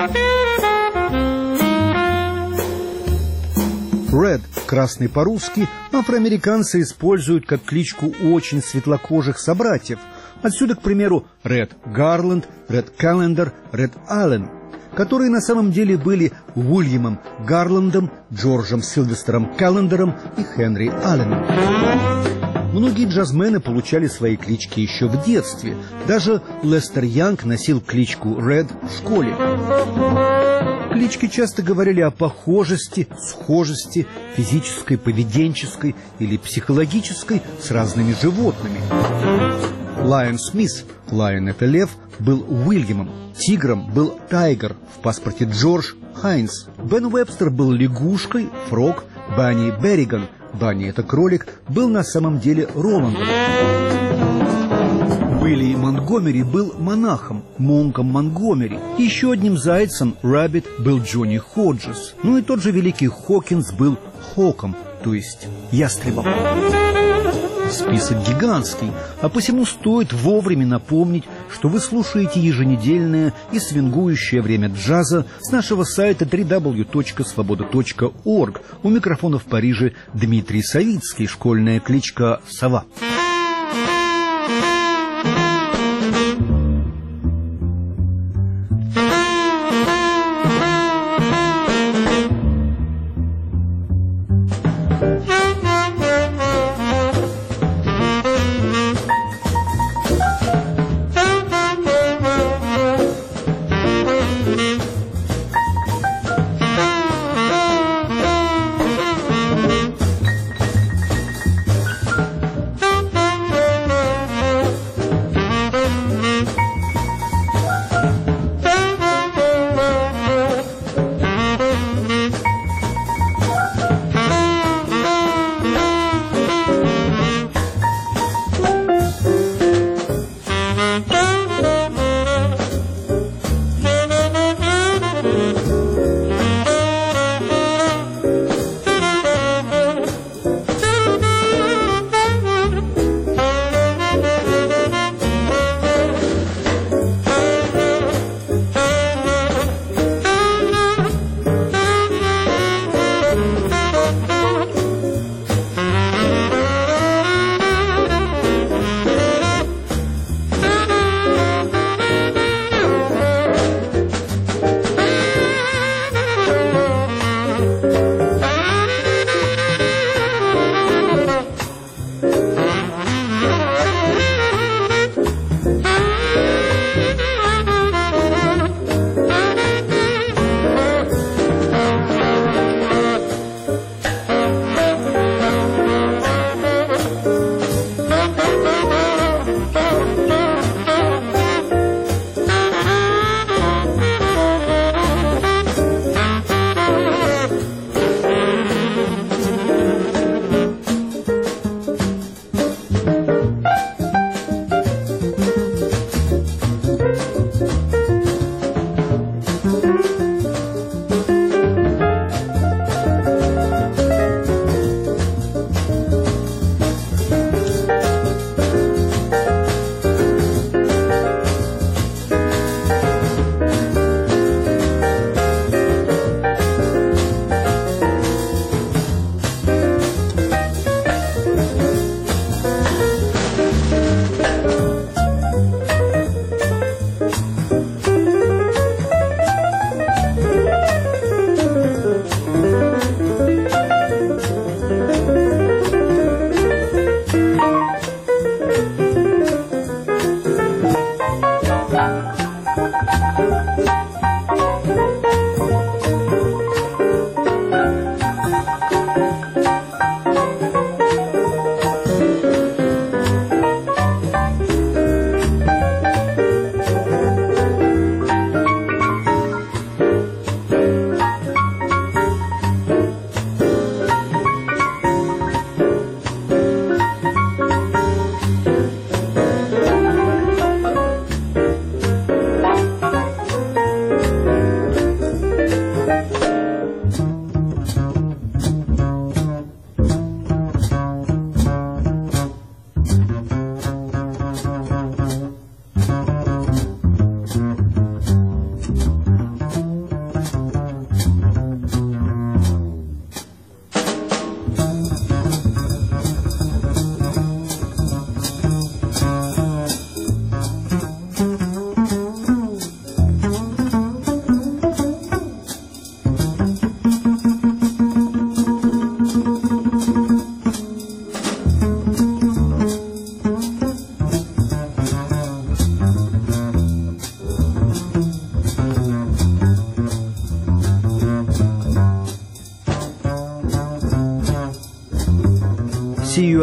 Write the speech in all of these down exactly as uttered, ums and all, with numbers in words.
Ред, красный по-русски, афроамериканцы используют как кличку очень светлокожих собратьев. Отсюда, к примеру, Ред Гарланд, Ред Каллендер, Ред Аллен, которые на самом деле были Уильямом Гарландом, Джорджем Сильвестером Каллендером и Хенри Алленом. Многие джазмены получали свои клички еще в детстве. Даже Лестер Янг носил кличку Ред в школе. Клички часто говорили о похожести, схожести, физической, поведенческой или психологической с разными животными. Лайон Смит, Лайон — это лев, был Уильямом. Тигром был Тайгер, в паспорте Джордж Хайнс. Бен Уэбстер был лягушкой, Фрог. Банни Берриган, Банни — это кролик, был на самом деле Роландом. Уилли Монтгомери был монахом, монком Монтгомери. Еще одним зайцем, Раббит, был Джонни Ходжес. Ну и тот же великий Хокинс был Хоком, то есть ястребом. Список гигантский, а посему стоит вовремя напомнить, что вы слушаете еженедельное и свингующее время джаза с нашего сайта дабл ю дабл ю дабл ю точка свобода точка орг. У микрофона в Париже Дмитрий Савицкий, школьная кличка Сова.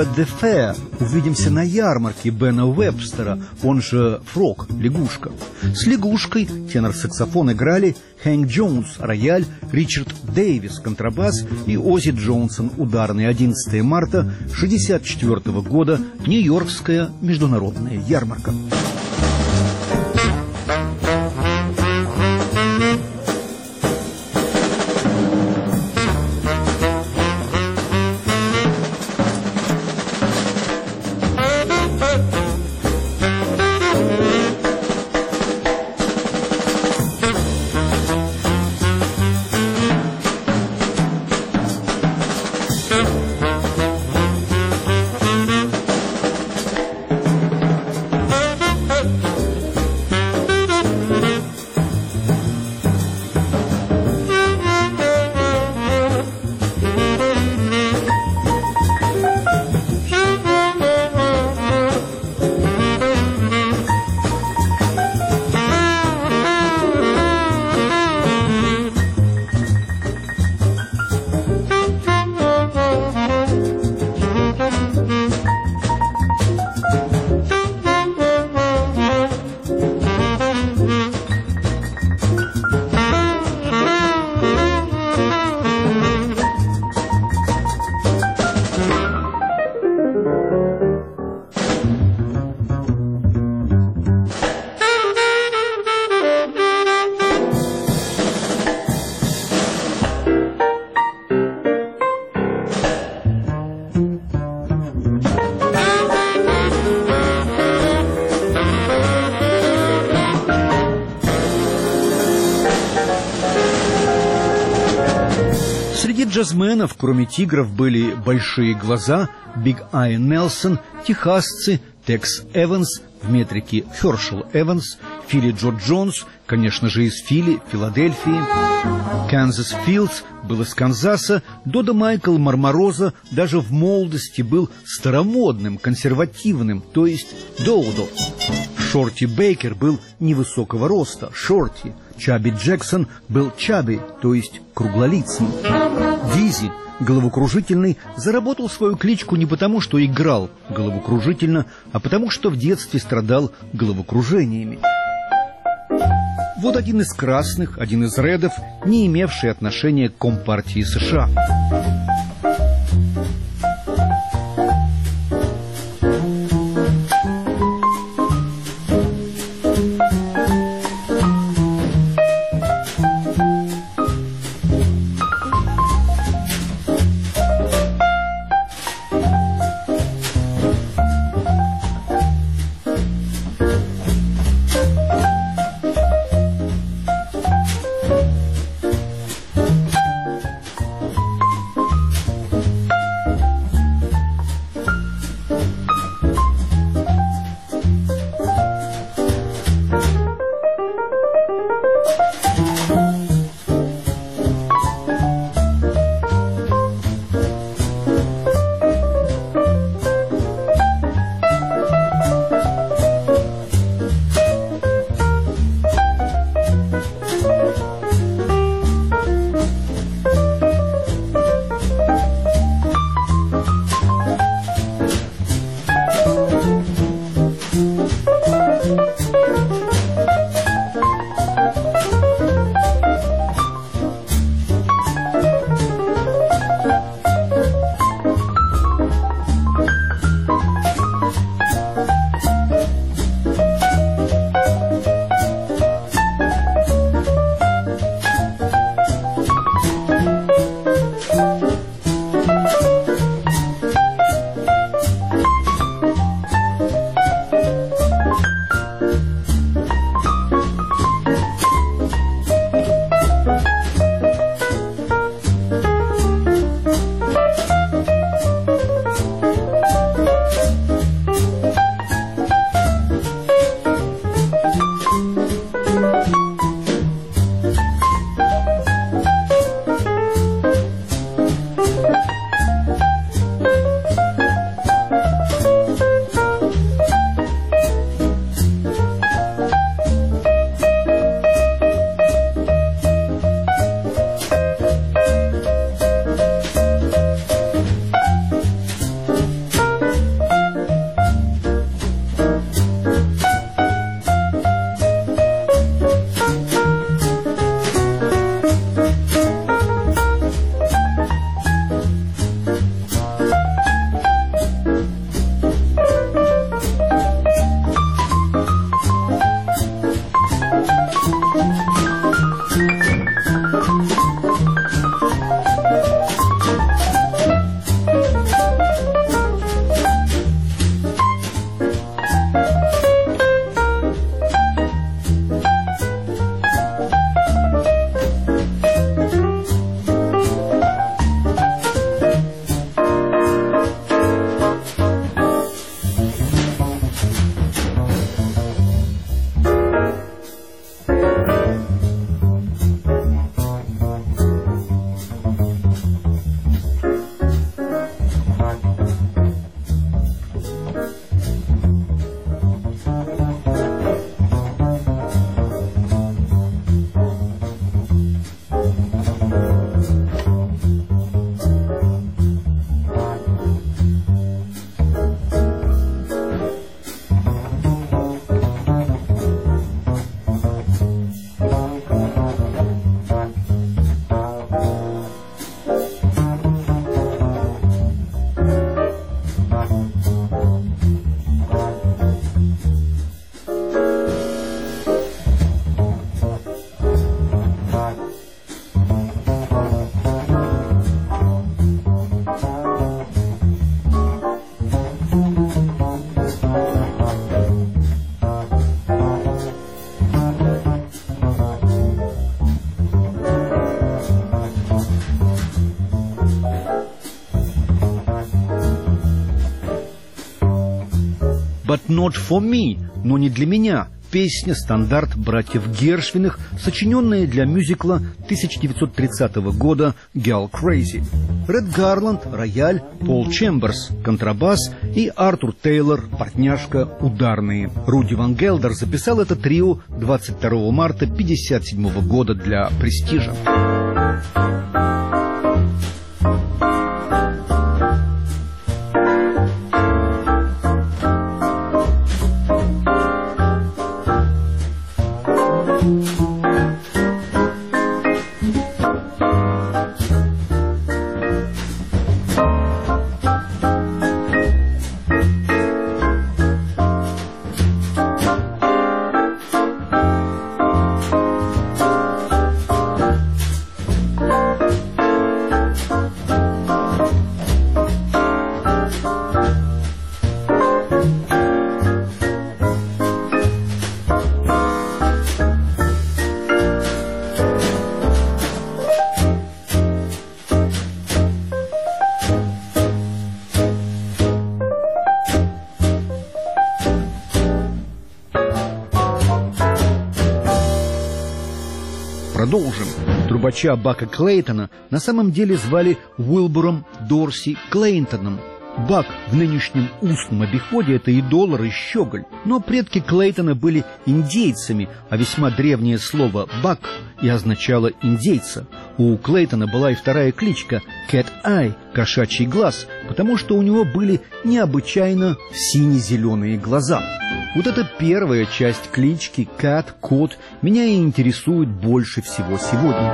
you at the fair» «Увидимся на ярмарке» Бена Уэбстера, он же Фрог, лягушка. С лягушкой тенор-саксофон играли Хэнк Джонс, рояль, Ричард Дэвис, контрабас и Оззи Джонсон, ударный. Одиннадцатого марта шестьдесят четвёртого года, Нью-Йоркская международная ярмарка. Среди джазменов, кроме «Тигров», были «Большие глаза», Биг Ай Нелсон, техасцы, Текс Эванс, в метрике Хершел Эванс, Филли Джо Джонс, конечно же, из Филли, Филадельфии, Канзас Филдс был из Канзаса, Додо Майкл Мармороза даже в молодости был старомодным, консервативным, то есть Доудо. Шорти Бейкер был невысокого роста, Шорти. Чаби Джексон был Чаби, то есть круглолицый. Дизи, головокружительный, заработал свою кличку не потому, что играл головокружительно, а потому, что в детстве страдал головокружениями. Вот один из красных, один из редов, не имевший отношения к Компартии США. not for me», но не для меня. Песня «Стандарт» братьев Гершвиных, сочиненная для мюзикла тысяча девятьсот тридцатого года «Girl Crazy». Ред Гарланд – рояль, Пол Чемберс – контрабас и Артур Тейлор – портняшка, ударные. Руди Ван Гелдер записал это трио двадцать второго марта тысяча девятьсот пятьдесят седьмого года для «Престижа». Продолжим. Трубача Бака Клейтона на самом деле звали Уилбуром Дорси Клейнтоном. Бак в нынешнем устном обиходе — это и доллар, и щеголь. Но предки Клейтона были индейцами, а весьма древнее слово «бак» и означало «индейца». У Клейтона была и вторая кличка «Cat Eye» — «кошачий глаз», потому что у него были необычайно сине-зеленые глаза. Вот эта первая часть клички «Cat», «Кот» меня и интересует больше всего сегодня.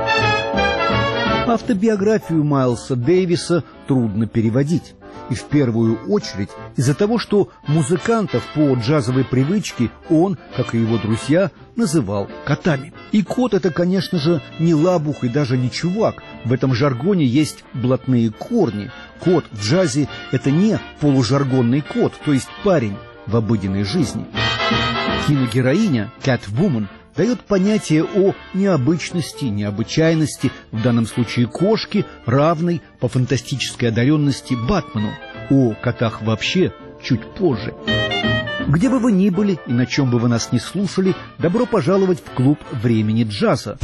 Автобиографию Майлса Дэвиса трудно переводить. И в первую очередь из-за того, что музыкантов по джазовой привычке он, как и его друзья, называл котами. И кот — это, конечно же, не лабух и даже не чувак. В этом жаргоне есть блатные корни. Кот в джазе — это не полужаргонный кот, то есть парень в обыденной жизни. Киногероиня Catwoman дает понятие о необычности, необычайности, в данном случае кошки, равной по фантастической одаренности Батману. О котах вообще чуть позже. Где бы вы ни были и на чем бы вы нас ни слушали, добро пожаловать в клуб времени джаза.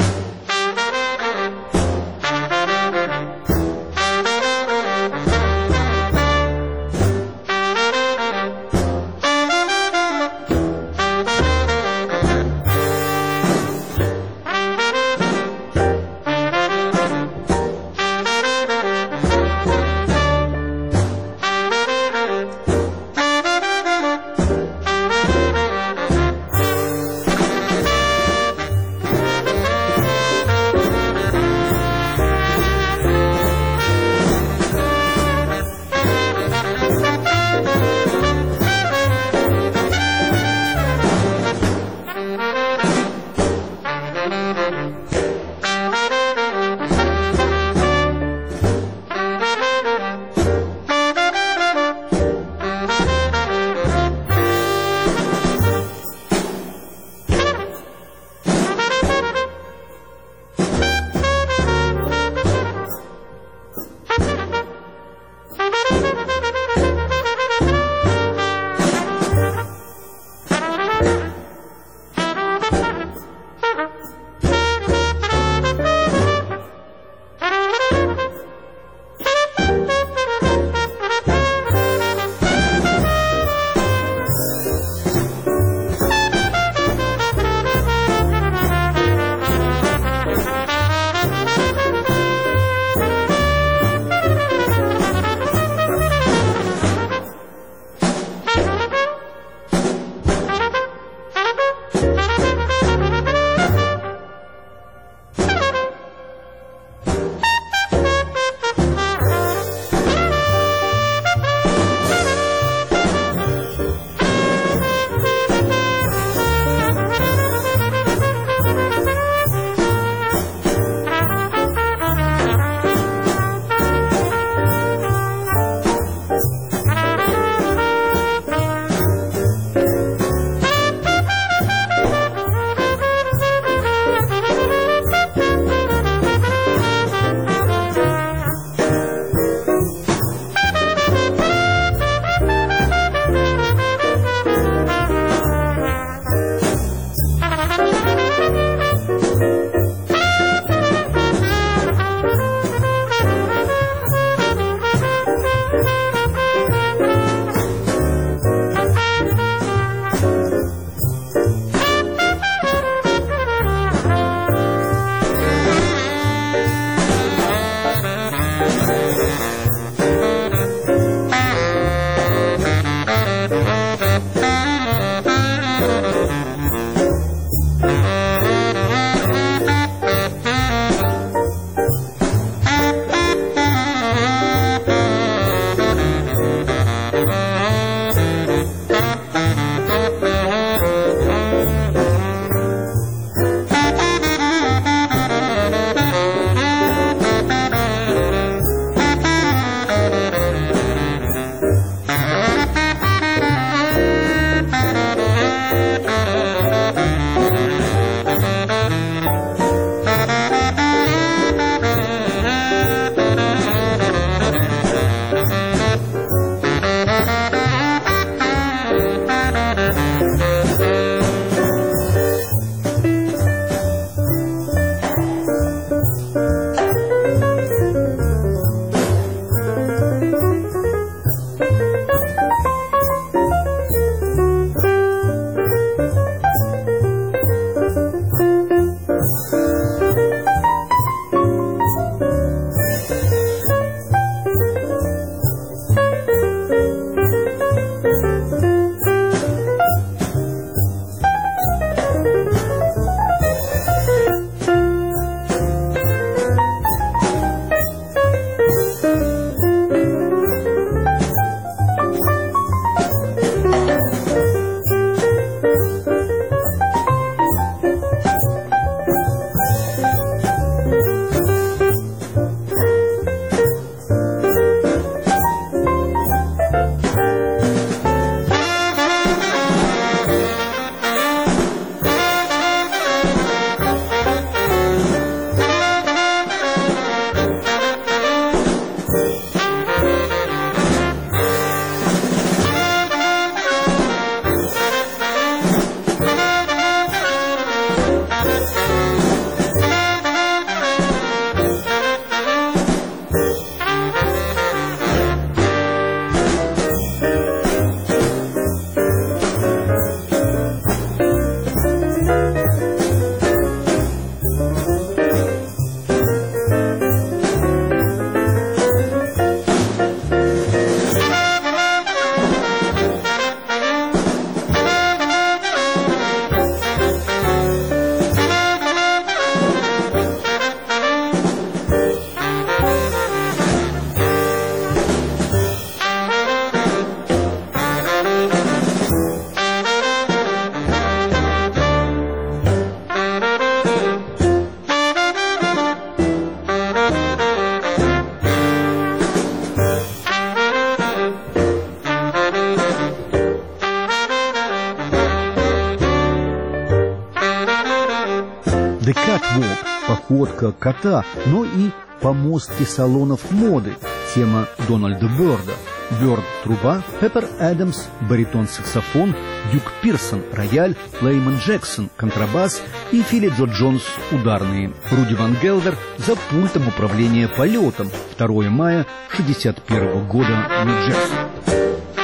The Catwalk – походка кота, но и помостки салонов моды – тема Дональда Бёрда. Бёрд – труба, Пеппер Эдамс – баритон-саксофон, Дюк Пирсон – рояль, Лейман Джексон – контрабас и Филли Джо Джонс – ударные. Руди Ван Гелдер за пультом управления полетом. второго мая шестьдесят первого года, Нью-Джерси.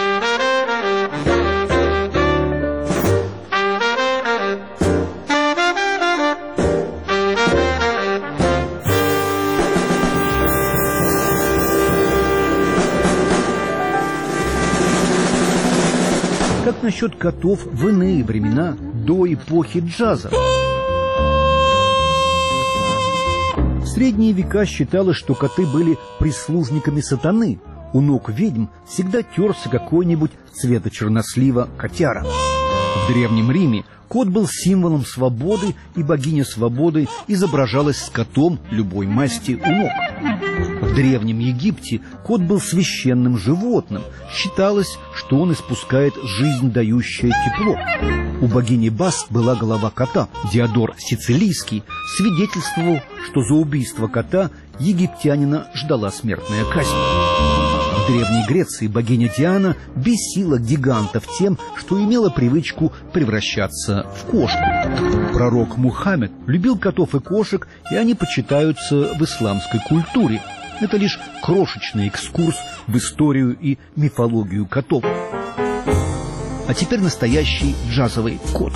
Как насчет котов в иные времена, до эпохи джаза? В средние века считалось, что коты были прислужниками сатаны. У ног ведьм всегда терся какой-нибудь цвета чернослива котяра. В Древнем Риме кот был символом свободы, и богиня свободы изображалась с котом любой масти у ног. В Древнем Египте кот был священным животным. Считалось, что он испускает жизнь дающее тепло. У богини Баст была голова кота. Диодор Сицилийский свидетельствовал, что за убийство кота египтянина ждала смертная казнь. В Древней Греции богиня Диана бесила гигантов тем, что имела привычку превращаться в кошку. Пророк Мухаммед любил котов и кошек, и они почитаются в исламской культуре. Это лишь крошечный экскурс в историю и мифологию котов. А теперь настоящий джазовый кот.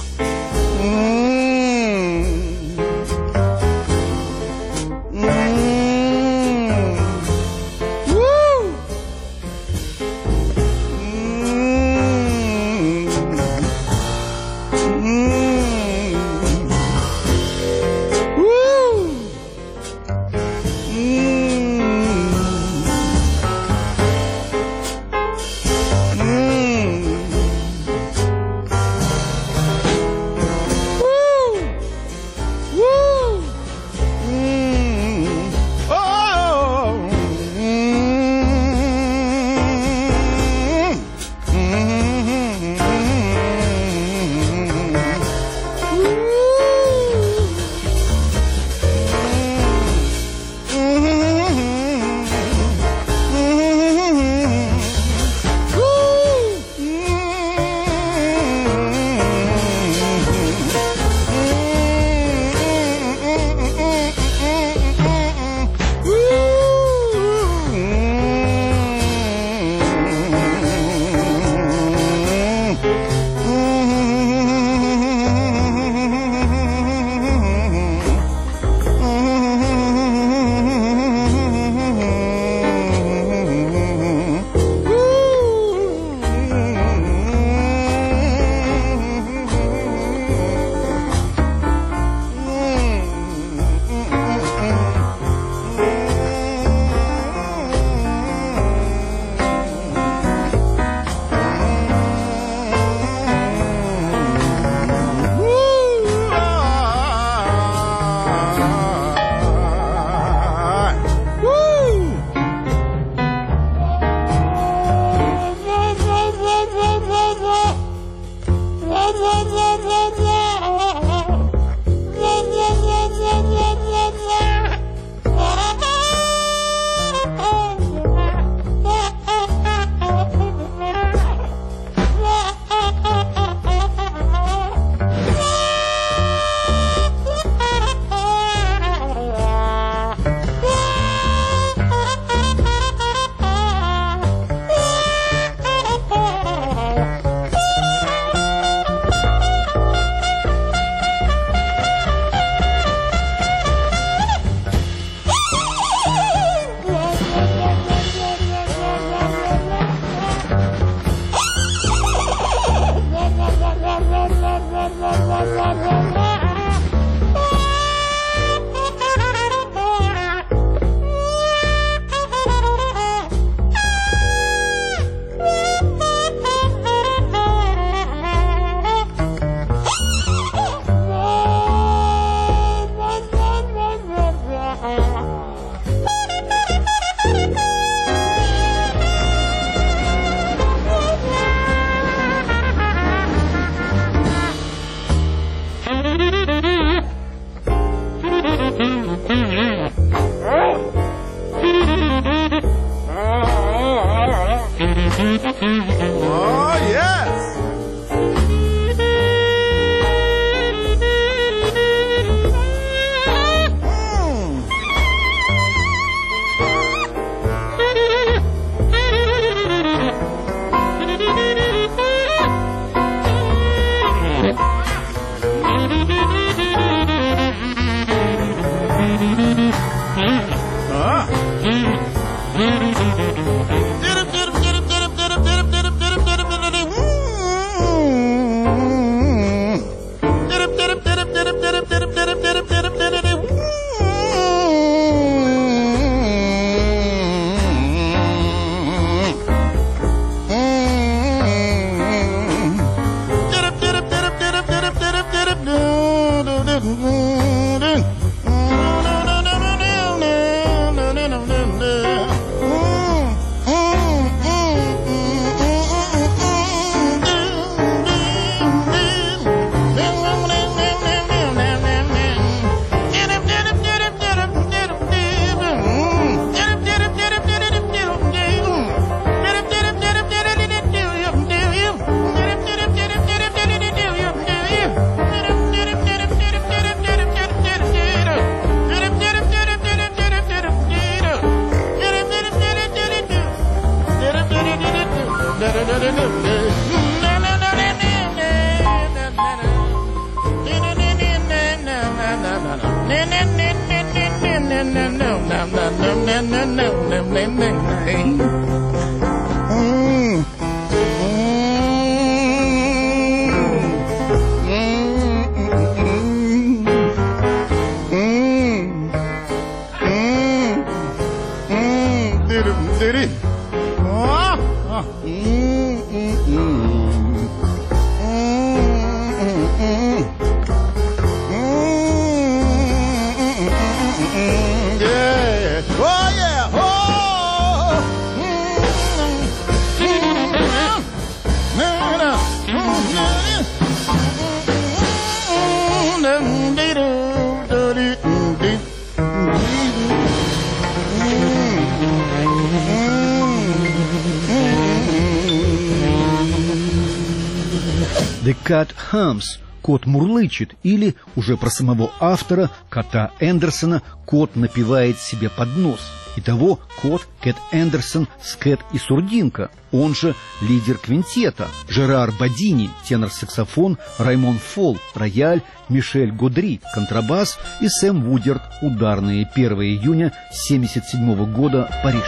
The cat hums, кот мурлычет, или, уже про самого автора, кота Эндерсона, кот напевает себе под нос. Итого кот Кэт Эндерсон с Кэт и Сурдинка, он же лидер квинтета, Жерар Бодини, тенор-саксофон, Раймон Фолл, рояль, Мишель Годри, контрабас и Сэм Вудерт, ударные, первого июня семьдесят седьмого года, Париж.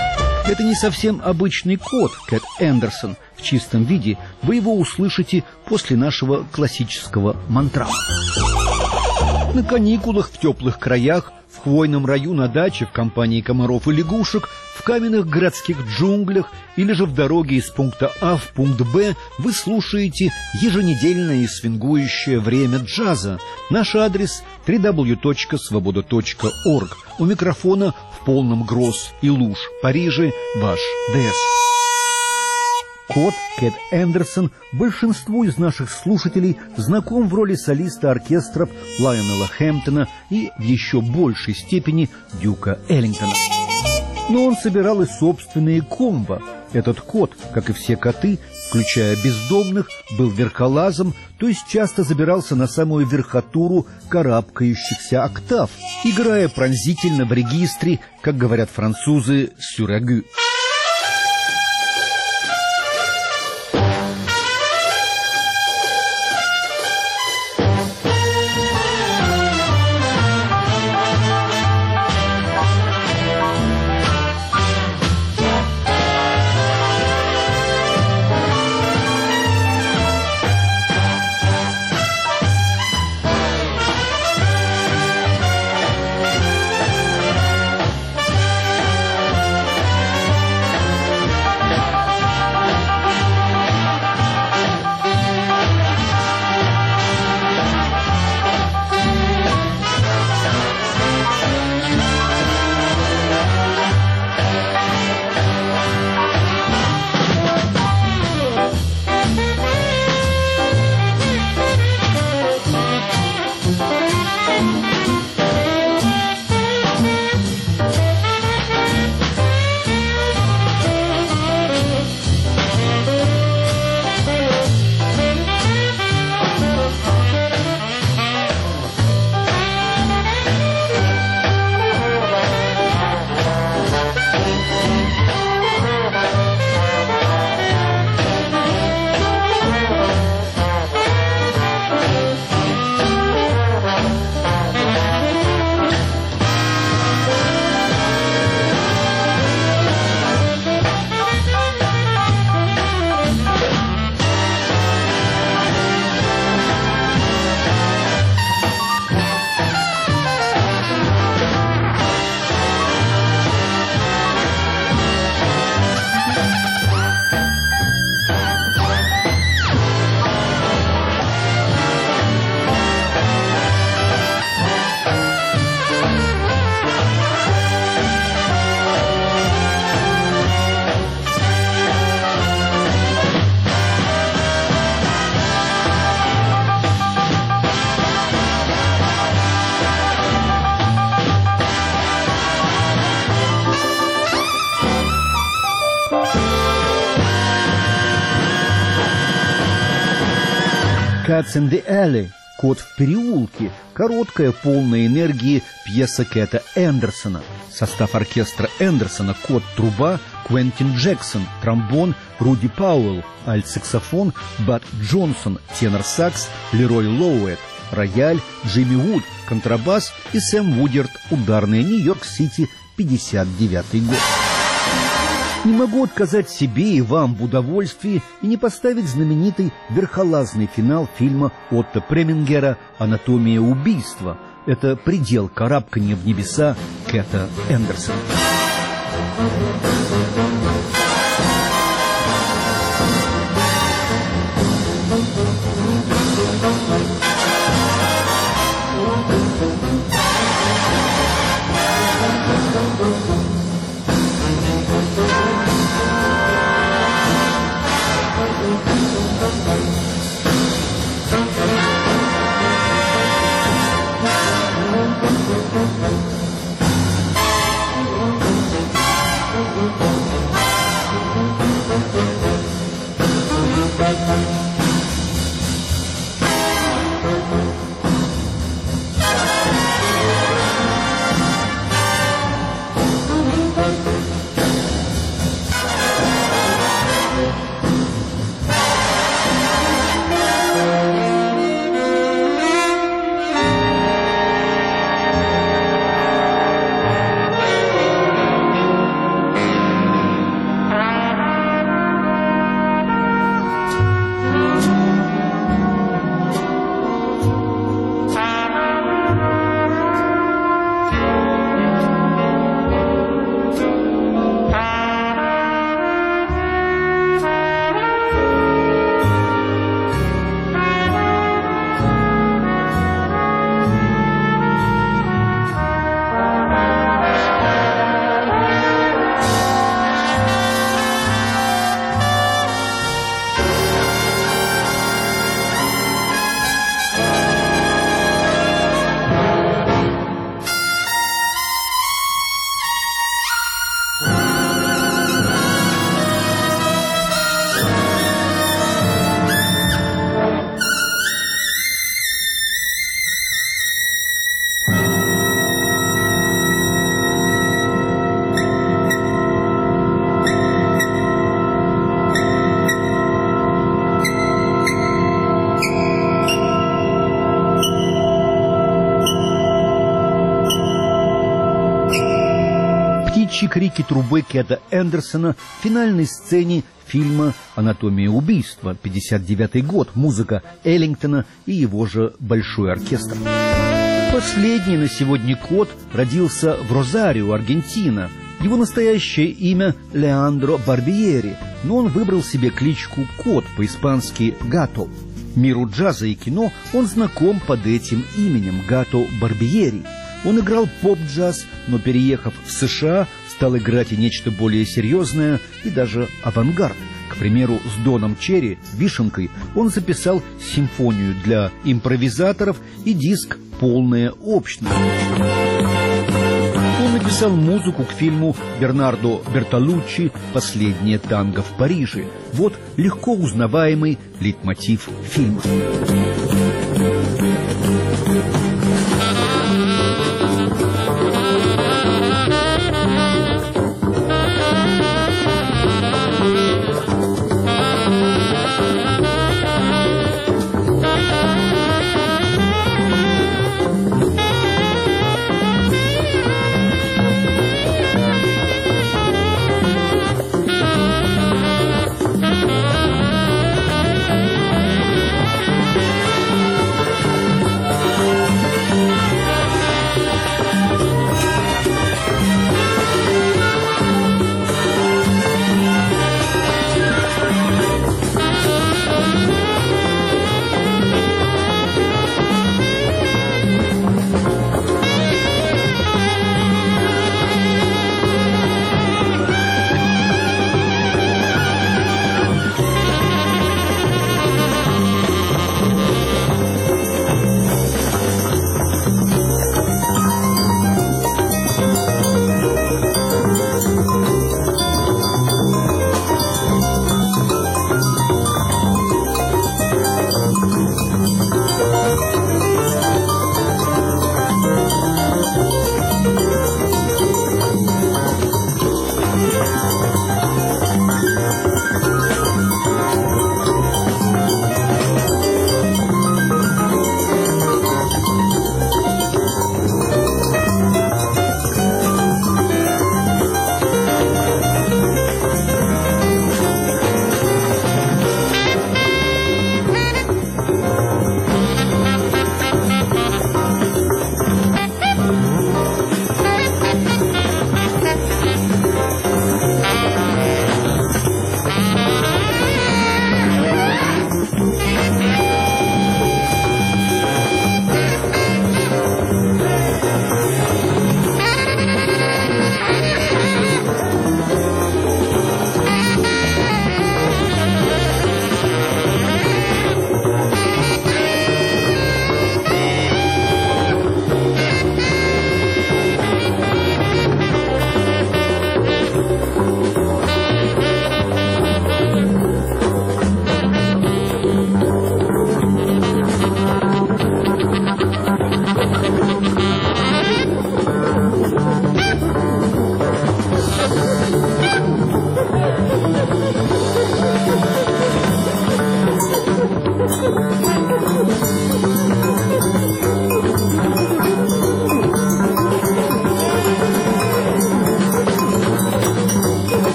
Это не совсем обычный кот Кэт Эндерсон. В чистом виде вы его услышите после нашего классического мантрама. На каникулах в теплых краях, в хвойном раю на даче в компании комаров и лягушек, в каменных городских джунглях или же в дороге из пункта А в пункт Б вы слушаете еженедельное и свингующее время джаза. Наш адрес дабл ю дабл ю дабл ю точка свобода точка орг. У микрофона в полном гроз и луж Париже ваш Дэс. Кот Кэт Эндерсон большинству из наших слушателей знаком в роли солиста оркестров Лайонела Хэмптона и в еще большей степени Дюка Эллингтона. Но он собирал и собственные комбо. Этот кот, как и все коты, включая бездомных, был верхолазом, то есть часто забирался на самую верхотуру карабкающихся октав, играя пронзительно в регистре, как говорят французы, «сюрагю». Cats in the Alley, «Кот в переулке», короткая, полная энергии пьеса Кэта Эндерсона. Состав оркестра Эндерсона: кот — труба, Квентин Джексон — тромбон, Руди Пауэлл — альт-саксофон, Бад Джонсон — тенор-сакс, Лерой Лоуэт — рояль, Джимми Вуд — контрабас и Сэм Вудерт — ударная, Нью-Йорк-Сити, пятьдесят девятый год. Не могу отказать себе и вам в удовольствии и не поставить знаменитый верхолазный финал фильма Отто Премингера «Анатомия убийства». Это предел карабкания в небеса Кэта Эндерсона. Крики трубы Кэта Эндерсона в финальной сцене фильма «Анатомия убийства», пятьдесят девятый год, музыка Эллингтона и его же большой оркестр. Последний на сегодня кот родился в Розарио, Аргентина. Его настоящее имя Леандро Барбиери, но он выбрал себе кличку Кот, по-испански Гато. Миру джаза и кино он знаком под этим именем Гато Барбиери. Он играл поп-джаз, но, переехав в США, стал играть и нечто более серьезное, и даже авангард. К примеру, с Доном Черри, «Вишенкой», он записал симфонию для импровизаторов и диск «Полная общность». Он написал музыку к фильму Бернардо Бертолуччи «Последнее танго в Париже». Вот легко узнаваемый лейтмотив фильма.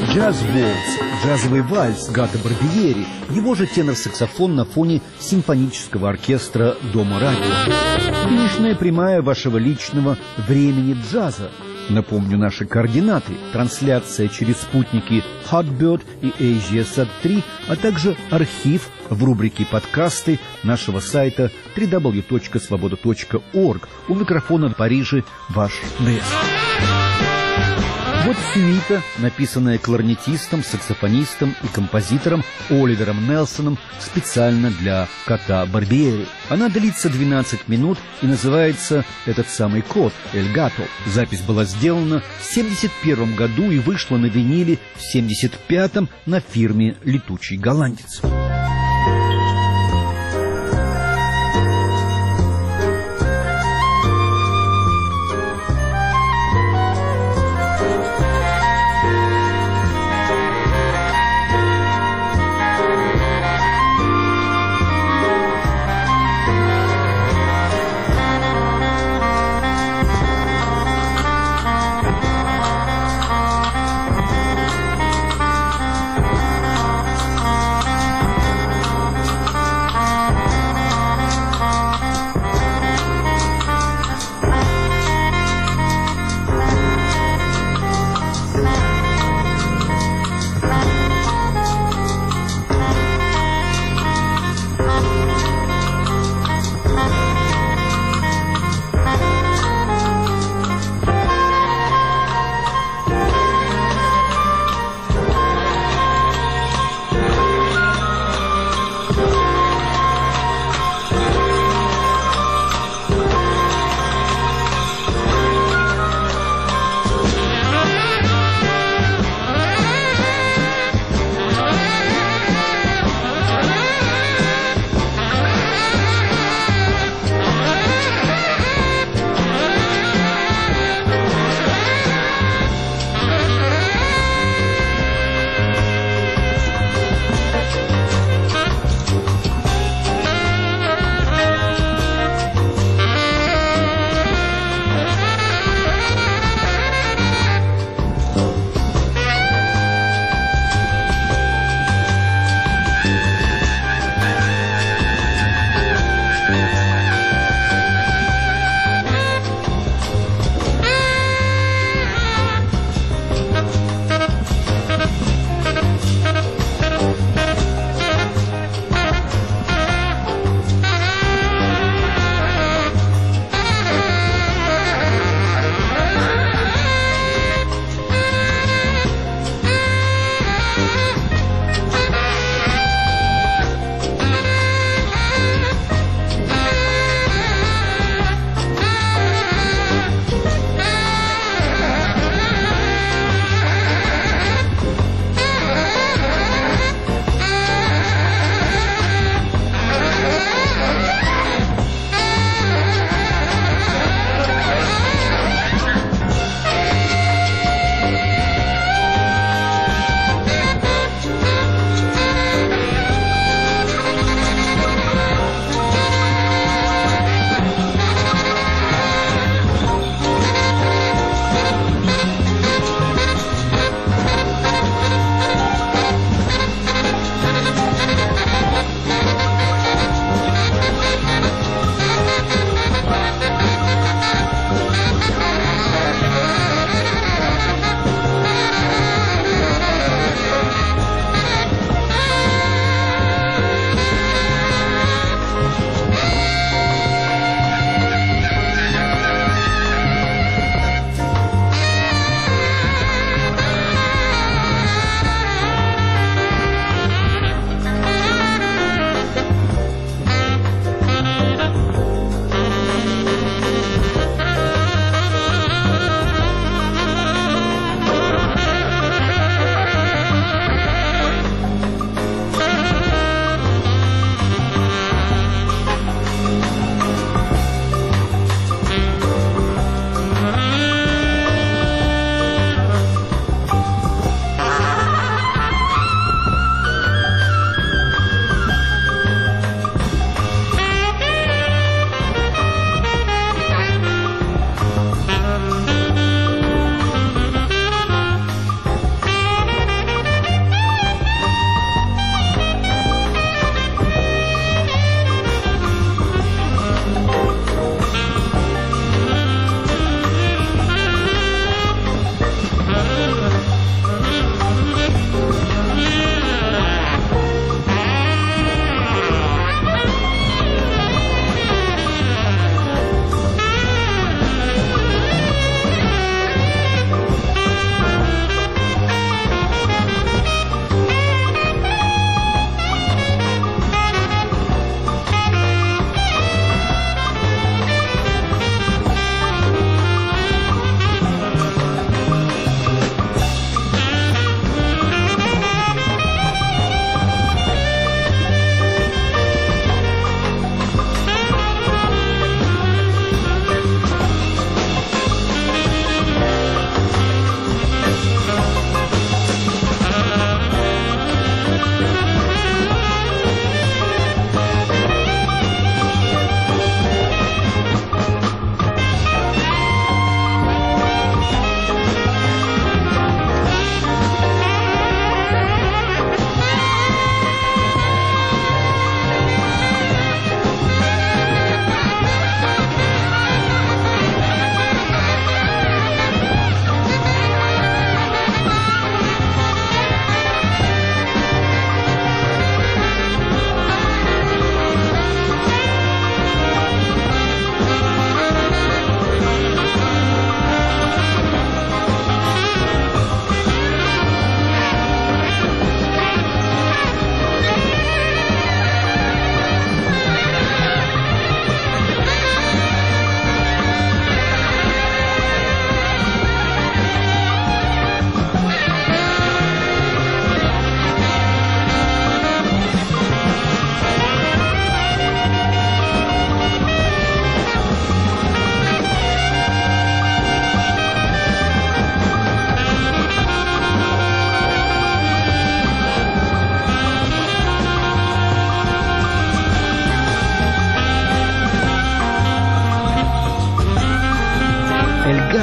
Джаз Waltz, джазовый вальс Гато Барбиери, его же тенор-саксофон на фоне симфонического оркестра Дома радио. Финишная прямая вашего личного времени джаза. Напомню наши координаты. Трансляция через спутники Hotbird и AsiaSat три, а также архив в рубрике «Подкасты» нашего сайта дабл ю дабл ю дабл ю точка свобода точка орг. У микрофона в Париже ваш Дэс. Вот сюита, написанная кларнетистом, саксофонистом и композитором Оливером Нелсоном специально для кота Барбиери. Она длится двенадцать минут и называется этот самый кот «Эль Гато». Запись была сделана в семьдесят первом году и вышла на виниле в семьдесят пятом на фирме «Летучий голландец».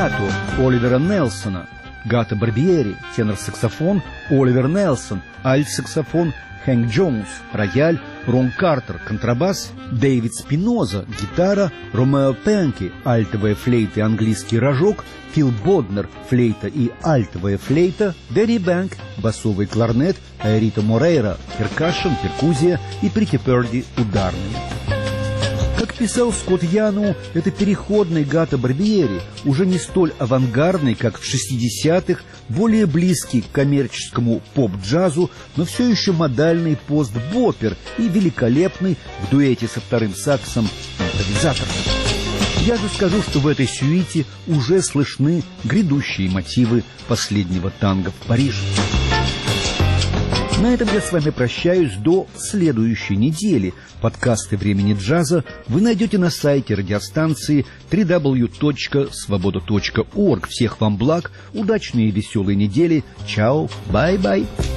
легато Оливера Нельсона, Гато Барбиери, тенор-саксофон Оливер Нельсон, альт-саксофон Хэнк Джонс, рояль Рон Картер, контрабас Дэвид Спиноза, гитара Ромео Пенки, альтовая флейта и английский рожок Фил Боднер, флейта и альтовая флейта, Дэдди Бэнк, басовый кларнет, Айрита Морейра, перкашн, перкуссия и Прити Перди, ударный. Как писал Скотт Яну, это переходный Гато Барбиери, уже не столь авангардный, как в шестидесятых, более близкий к коммерческому поп-джазу, но все еще модальный пост-боппер и великолепный в дуэте со вторым саксом импровизатор. Я же скажу, что в этой сюите уже слышны грядущие мотивы последнего танго в Париже. На этом я с вами прощаюсь до следующей недели. Подкасты «Времени джаза» вы найдете на сайте радиостанции дабл ю дабл ю дабл ю точка свобода точка орг. Всех вам благ, удачной и веселой недели. Чао, бай-бай.